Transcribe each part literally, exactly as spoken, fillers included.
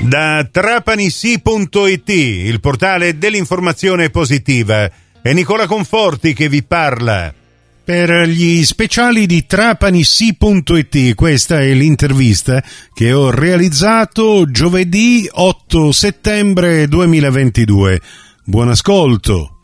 Da trapanisi punto it, il portale dell'informazione positiva, è Nicola Conforti che vi parla. Per gli speciali di trapanisi punto it, questa è l'intervista che ho realizzato giovedì otto settembre duemilaventidue. Buon ascolto.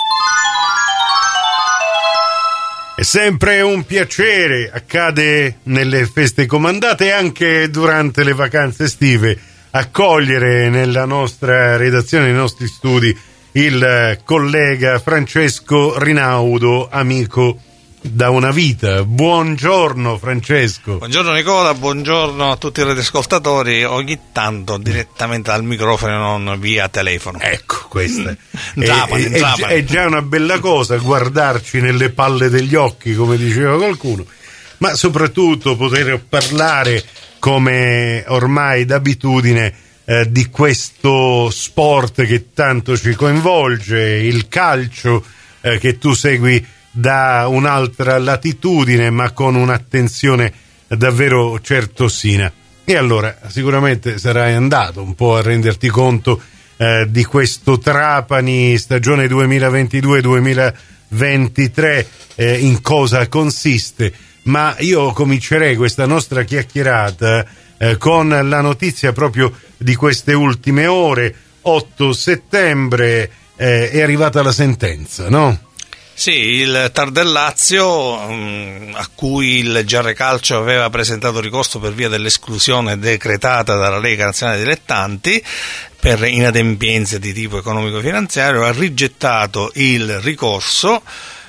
È sempre un piacere, accade nelle feste comandate e anche durante le vacanze estive, accogliere nella nostra redazione, nei nostri studi, il collega Francesco Rinaudo, amico da una vita. Buongiorno Francesco. Buongiorno Nicola, buongiorno a tutti i radioascoltatori, ogni tanto direttamente dal microfono, non via telefono. Ecco, questa mm. Trapani, è, è, è, è già una bella cosa guardarci nelle palle degli occhi, come diceva qualcuno, ma soprattutto poter parlare come ormai d'abitudine eh, di questo sport che tanto ci coinvolge, il calcio, eh, che tu segui da un'altra latitudine ma con un'attenzione davvero certosina. E allora sicuramente sarai andato un po' a renderti conto eh, di questo Trapani stagione duemilaventidue duemilaventitré, eh, in cosa consiste. Ma io comincerei questa nostra chiacchierata eh, con la notizia proprio di queste ultime ore. Otto settembre eh, è arrivata la sentenza, no? Sì, il Tar del Lazio, mh, a cui il G R Calcio aveva presentato ricorso per via dell'esclusione decretata dalla Lega Nazionale Dilettanti per inadempienze di tipo economico-finanziario, ha rigettato il ricorso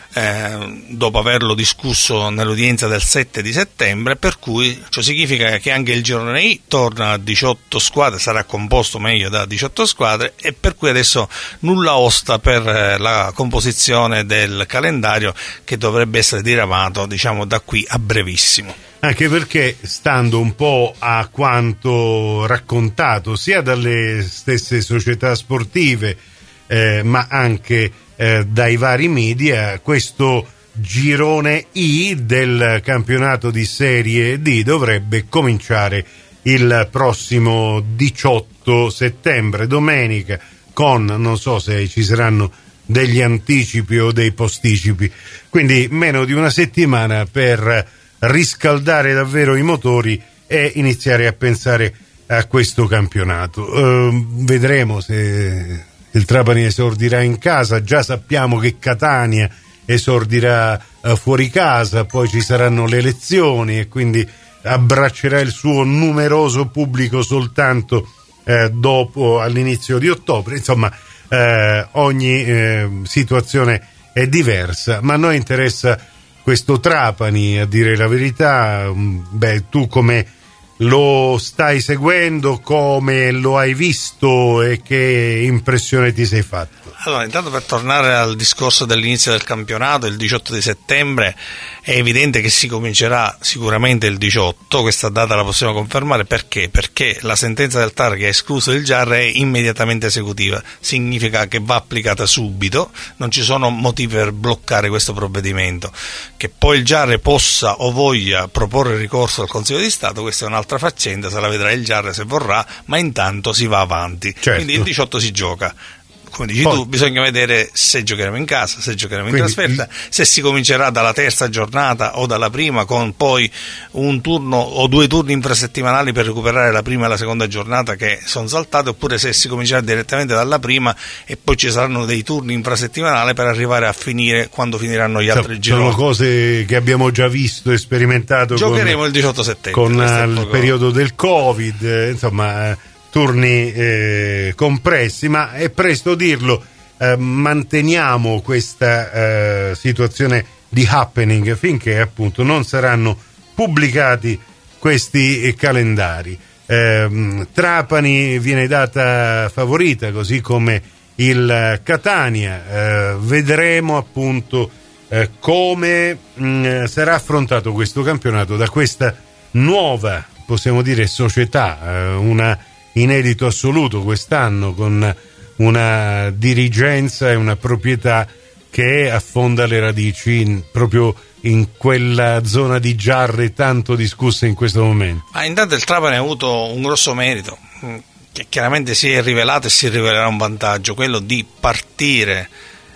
Eh, dopo averlo discusso nell'udienza del sette di settembre, per cui ciò significa che anche il girone I torna a diciotto squadre, sarà composto meglio da diciotto squadre, e per cui adesso nulla osta per la composizione del calendario, che dovrebbe essere diramato, diciamo, da qui a brevissimo. Anche perché, stando un po' a quanto raccontato sia dalle stesse società sportive eh, ma anche Eh, dai vari media, questo girone I del campionato di Serie D dovrebbe cominciare il prossimo diciotto settembre, domenica, con, non so se ci saranno degli anticipi o dei posticipi, quindi meno di una settimana per riscaldare davvero i motori e iniziare a pensare a questo campionato. Eh, vedremo se il Trapani esordirà in casa, già sappiamo che Catania esordirà uh, fuori casa, poi ci saranno le elezioni e quindi abbraccerà il suo numeroso pubblico soltanto eh, dopo, all'inizio di ottobre. Insomma, eh, ogni eh, situazione è diversa, ma a noi interessa questo Trapani, a dire la verità. Beh, tu come lo stai seguendo, come lo hai visto e che impressione ti sei fatto? Allora, intanto, per tornare al discorso dell'inizio del campionato, il diciotto di settembre è evidente che si comincerà sicuramente il diciotto, questa data la possiamo confermare. Perché? Perché la sentenza del T A R che ha escluso il G R è immediatamente esecutiva, significa che va applicata subito, non ci sono motivi per bloccare questo provvedimento. Che poi il G R possa o voglia proporre ricorso al Consiglio di Stato, questa è un'altra faccenda, se la vedrà il G R se vorrà, ma intanto si va avanti. Certo. Quindi il diciotto si gioca. Come dici poi, tu, bisogna vedere se giocheremo in casa, se giocheremo in quindi, trasferta, se si comincerà dalla terza giornata o dalla prima, con poi un turno o due turni infrasettimanali per recuperare la prima e la seconda giornata che sono saltate, oppure se si comincerà direttamente dalla prima e poi ci saranno dei turni infrasettimanali per arrivare a finire quando finiranno gli altri gironi. Sono cose che abbiamo già visto e sperimentato. Giocheremo con, il diciotto settembre con il poco... periodo del Covid, insomma, turni eh, compressi, ma è presto dirlo, eh, manteniamo questa eh, situazione di happening finché appunto non saranno pubblicati questi eh, calendari. Eh, Trapani viene data favorita, così come il Catania. Eh, vedremo appunto eh, come mh, sarà affrontato questo campionato da questa nuova, possiamo dire, società, eh, una inedito assoluto quest'anno, con una dirigenza e una proprietà che affonda le radici in, proprio in quella zona di giarre tanto discussa in questo momento. Ma intanto il Trapani ha avuto un grosso merito, che chiaramente si è rivelato e si rivelerà un vantaggio, quello di partire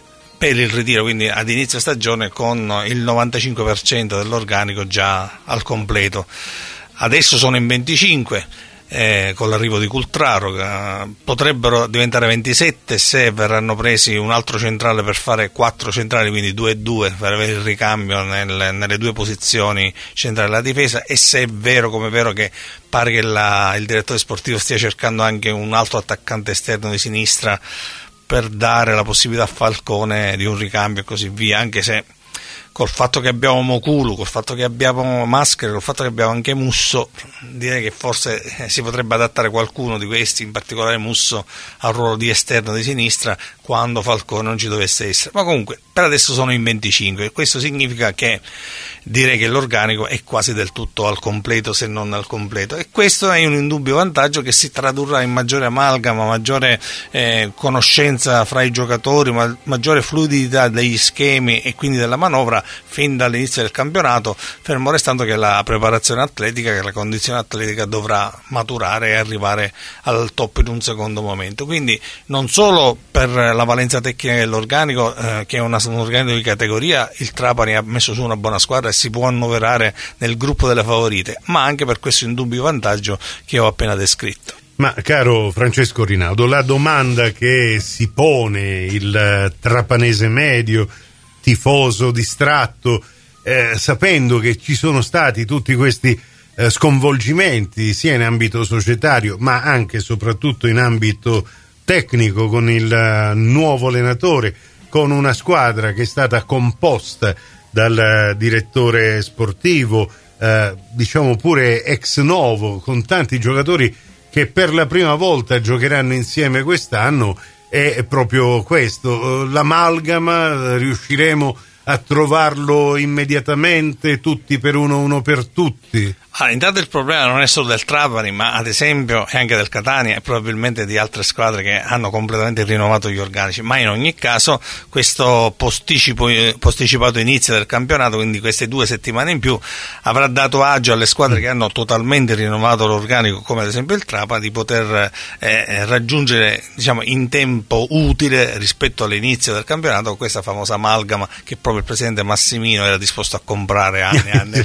per il ritiro, quindi ad inizio stagione, con il novantacinque per cento dell'organico già al completo. Adesso sono in venticinque, eh, con l'arrivo di Cultraro, eh, potrebbero diventare ventisette se verranno presi un altro centrale per fare quattro centrali, quindi due e due, per avere il ricambio nel, nelle due posizioni centrali della difesa, e se è vero come è vero che pare che la, il direttore sportivo stia cercando anche un altro attaccante esterno di sinistra per dare la possibilità a Falcone di un ricambio e così via, anche se col fatto che abbiamo Mokulu, col fatto che abbiamo Maschere, col fatto che abbiamo anche Musso, direi che forse si potrebbe adattare qualcuno di questi, in particolare Musso, al ruolo di esterno di sinistra quando Falcone non ci dovesse essere. Ma comunque per adesso sono in venticinque e questo significa che direi che l'organico è quasi del tutto al completo, se non al completo, e questo è un indubbio vantaggio che si tradurrà in maggiore amalgama, maggiore eh, conoscenza fra i giocatori, ma, maggiore fluidità degli schemi e quindi della manovra fin dall'inizio del campionato, fermo restando che la preparazione atletica, che la condizione atletica dovrà maturare e arrivare al top in un secondo momento. Quindi non solo per la valenza tecnica dell'organico, eh, che è una, un organico di categoria, il Trapani ha messo su una buona squadra e si può annoverare nel gruppo delle favorite, ma anche per questo indubbio vantaggio che ho appena descritto. Ma caro Francesco Rinaudo, la domanda che si pone il trapanese medio, tifoso distratto, eh, sapendo che ci sono stati tutti questi eh, sconvolgimenti sia in ambito societario ma anche e soprattutto in ambito tecnico, con il uh, nuovo allenatore, con una squadra che è stata composta dal uh, direttore sportivo, uh, diciamo pure ex novo, con tanti giocatori che per la prima volta giocheranno insieme quest'anno. È proprio questo, l'amalgama, riusciremo a trovarlo immediatamente, tutti per uno, uno per tutti? Allora, intanto il problema non è solo del Trapani, ma ad esempio è anche del Catania e probabilmente di altre squadre che hanno completamente rinnovato gli organici, ma in ogni caso questo posticipo, posticipato inizio del campionato, quindi queste due settimane in più, avrà dato agio alle squadre che hanno totalmente rinnovato l'organico, come ad esempio il Trapani, di poter eh, raggiungere, diciamo, in tempo utile rispetto all'inizio del campionato questa famosa amalgama che proprio il presidente Massimino era disposto a comprare anni e anni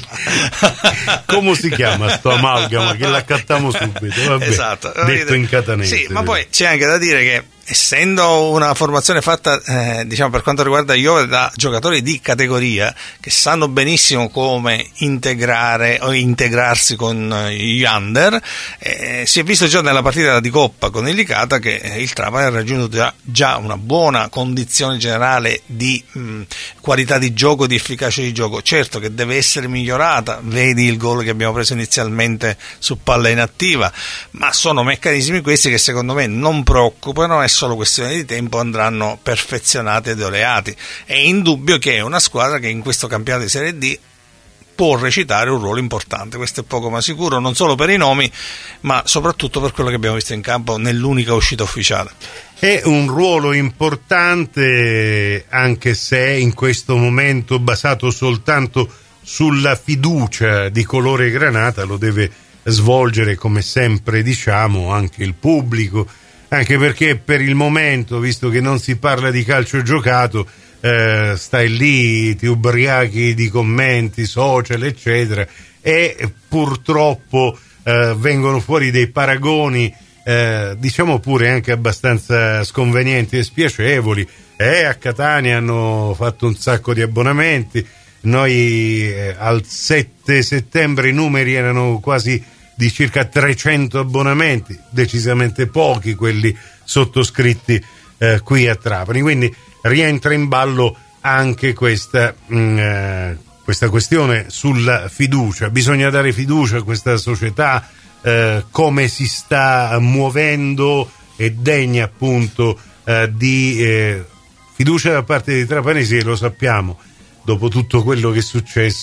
fa. Come si chiama sto amalgama che l'accattiamo subito? Vabbè, esatto, detto in catanese. Sì, ma poi c'è anche da dire che essendo una formazione fatta eh, diciamo per quanto riguarda gli over da giocatori di categoria che sanno benissimo come integrare o integrarsi con gli under, eh, si è visto già nella partita di Coppa con il Licata che il Trapani ha raggiunto già, già una buona condizione generale di mh, qualità di gioco, di efficacia di gioco. Certo che deve essere migliorata, vedi il gol che abbiamo preso inizialmente su palla inattiva, ma sono meccanismi questi che secondo me non preoccupano, è solo questione di tempo, andranno perfezionati ed oleati. È indubbio che è una squadra che in questo campionato di Serie D può recitare un ruolo importante, questo è poco ma sicuro, non solo per i nomi ma soprattutto per quello che abbiamo visto in campo nell'unica uscita ufficiale. È un ruolo importante, anche se in questo momento basato soltanto sulla fiducia di colore granata, lo deve svolgere, come sempre diciamo, anche il pubblico, anche perché per il momento, visto che non si parla di calcio giocato, eh, stai lì, ti ubriachi di commenti social eccetera, e purtroppo eh, vengono fuori dei paragoni eh, diciamo pure anche abbastanza sconvenienti e spiacevoli. Eh, a Catania hanno fatto un sacco di abbonamenti, noi eh, al sette settembre i numeri erano quasi di circa trecento abbonamenti, decisamente pochi quelli sottoscritti eh, qui a Trapani, quindi rientra in ballo anche questa, mh, eh, questa questione sulla fiducia. Bisogna dare fiducia a questa società, eh, come si sta muovendo, è degna appunto eh, di eh, fiducia da parte dei trapanesi, e lo sappiamo dopo tutto quello che è successo.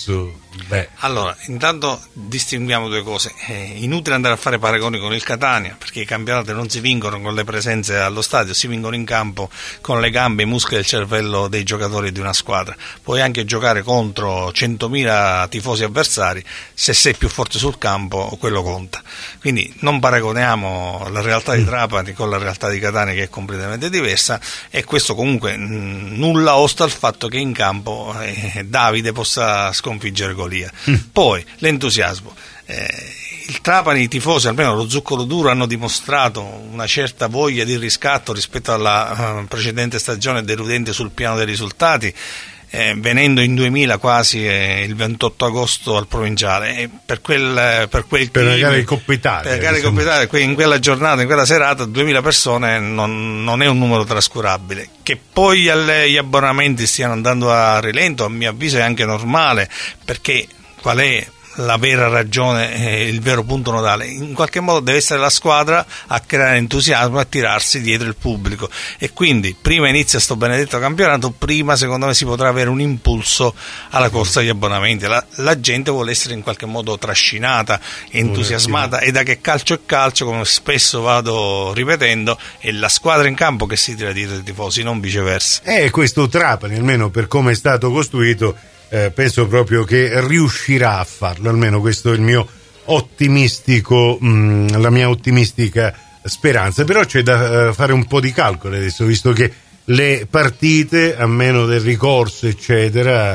Beh. Allora, intanto distinguiamo due cose. È inutile andare a fare paragoni con il Catania, perché i campionati non si vincono con le presenze allo stadio, si vincono in campo con le gambe, i muscoli e il cervello dei giocatori di una squadra. Puoi anche giocare contro centomila tifosi avversari, se sei più forte sul campo quello conta. Quindi non paragoniamo la realtà di Trapani con la realtà di Catania, che è completamente diversa, e questo comunque mh, nulla osta al fatto che in campo eh, Davide possa sconfiggere Golia. Mm. Poi l'entusiasmo, eh, il Trapani, i tifosi, almeno lo Zuccolo Duro, hanno dimostrato una certa voglia di riscatto rispetto alla uh, precedente stagione deludente sul piano dei risultati, eh, venendo in duemila quasi eh, il ventotto agosto al provinciale, e per quel per quel per team, la gara di Coppa Italia, per la gara di Coppa Italia, in quella giornata, in quella serata, duemila persone non, non è un numero trascurabile. Che poi gli abbonamenti stiano andando a rilento, a mio avviso è anche normale, perché qual è la vera ragione, eh, il vero punto nodale? In qualche modo deve essere la squadra a creare entusiasmo e a tirarsi dietro il pubblico, e quindi prima inizia sto benedetto campionato, prima secondo me si potrà avere un impulso alla corsa agli abbonamenti. La, la gente vuole essere in qualche modo trascinata, entusiasmata, e da che calcio è calcio, come spesso vado ripetendo, è la squadra in campo che si tira dietro i tifosi, non viceversa. E questo Trapani, almeno per come è stato costruito, Eh, penso proprio che riuscirà a farlo, almeno questo è il mio ottimistico mh, la mia ottimistica speranza. Però c'è da uh, fare un po' di calcolo adesso, visto che le partite, a meno del ricorso eccetera,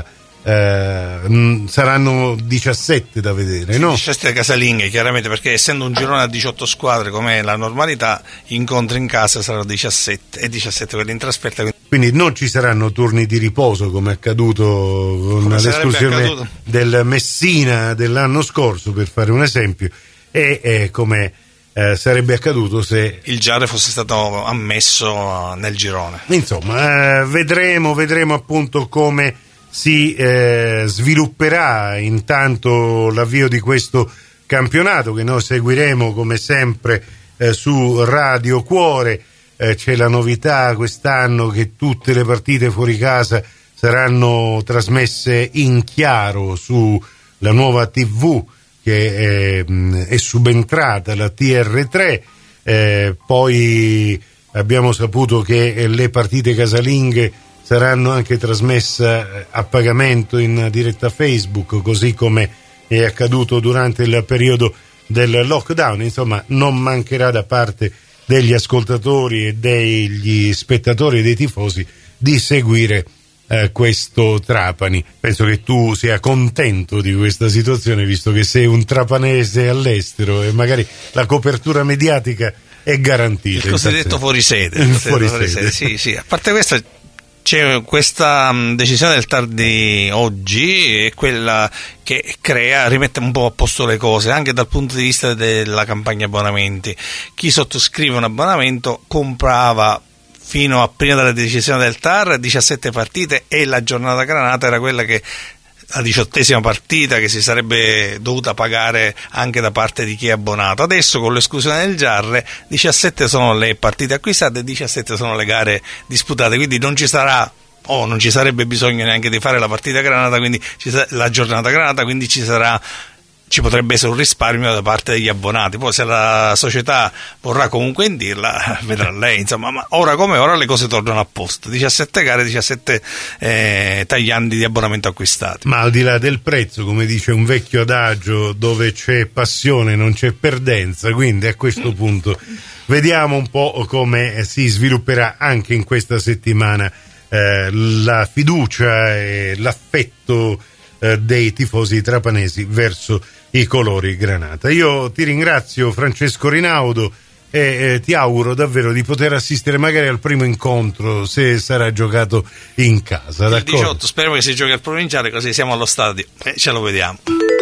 uh, mh, saranno diciassette da vedere, no? diciassette casalinghe, chiaramente, perché essendo un girone a diciotto squadre come è la normalità, incontri in casa saranno diciassette e diciassette quelli in trasferta. Quindi non ci saranno turni di riposo come è accaduto con l'esclusione del Messina dell'anno scorso, per fare un esempio, e, e come eh, sarebbe accaduto se il Giare fosse stato ammesso nel girone. Insomma, eh, vedremo, vedremo appunto come si eh, svilupperà intanto l'avvio di questo campionato, che noi seguiremo come sempre eh, su Radio Cuore. Eh, c'è la novità quest'anno che tutte le partite fuori casa saranno trasmesse in chiaro sulla nuova tivù che è, è subentrata, la T R tre. Eh, poi abbiamo saputo che le partite casalinghe saranno anche trasmesse a pagamento in diretta Facebook, così come è accaduto durante il periodo del lockdown. Insomma, non mancherà da parte degli ascoltatori e degli spettatori e dei tifosi di seguire eh, questo Trapani. Penso che tu sia contento di questa situazione, visto che sei un trapanese all'estero e magari la copertura mediatica è garantita. Il cosiddetto fuorisede. Il fuori fuori sede. Sì, sì. A parte questo, c'è questa um, decisione del T A R di oggi, è quella che crea, rimette un po' a posto le cose anche dal punto di vista della campagna abbonamenti. Chi sottoscrive un abbonamento comprava fino a prima della decisione del T A R diciassette partite, e la giornata granata era quella che la diciottesima partita che si sarebbe dovuta pagare anche da parte di chi è abbonato. Adesso, con l'esclusione del Giarre, diciassette sono le partite acquistate e diciassette sono le gare disputate, quindi non ci sarà o oh, non ci sarebbe bisogno neanche di fare la partita granata, quindi ci sa- la giornata granata, quindi ci sarà ci potrebbe essere un risparmio da parte degli abbonati. Poi se la società vorrà comunque indirla, vedrà lei, insomma, ma ora come ora le cose tornano a posto, diciassette gare, diciassette eh, tagliandi di abbonamento acquistati. Ma al di là del prezzo, come dice un vecchio adagio, dove c'è passione non c'è perdenza, quindi a questo punto vediamo un po' come si svilupperà anche in questa settimana eh, la fiducia e l'affetto eh, dei tifosi trapanesi verso i colori granata. Io ti ringrazio, Francesco Rinaudo, e eh, ti auguro davvero di poter assistere magari al primo incontro, se sarà giocato in casa. Il d'accordo? diciotto, speriamo che si giochi al provinciale, così siamo allo stadio e ce lo vediamo.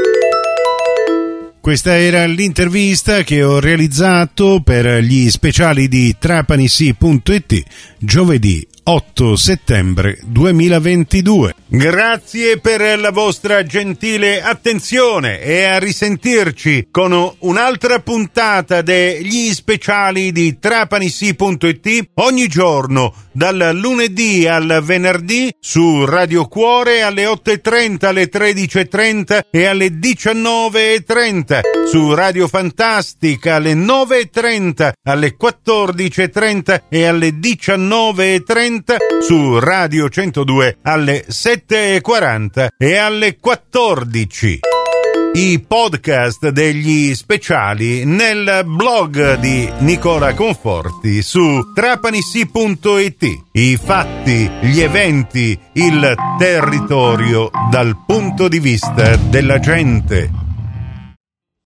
Questa era l'intervista che ho realizzato per gli speciali di Trapanisi punto it giovedì otto settembre duemilaventidue. Grazie per la vostra gentile attenzione e a risentirci con un'altra puntata degli speciali di Trapanissi punto it ogni giorno dal lunedì al venerdì su Radio Cuore alle otto e trenta, alle tredici e trenta e alle diciannove e trenta, su Radio Fantastica alle nove e trenta, alle quattordici e trenta e alle diciannove e trenta, su Radio centodue alle sette e quaranta e alle quattordici. I podcast degli speciali nel blog di Nicola Conforti su Trapanissi punto it. I fatti, gli eventi, il territorio dal punto di vista della gente.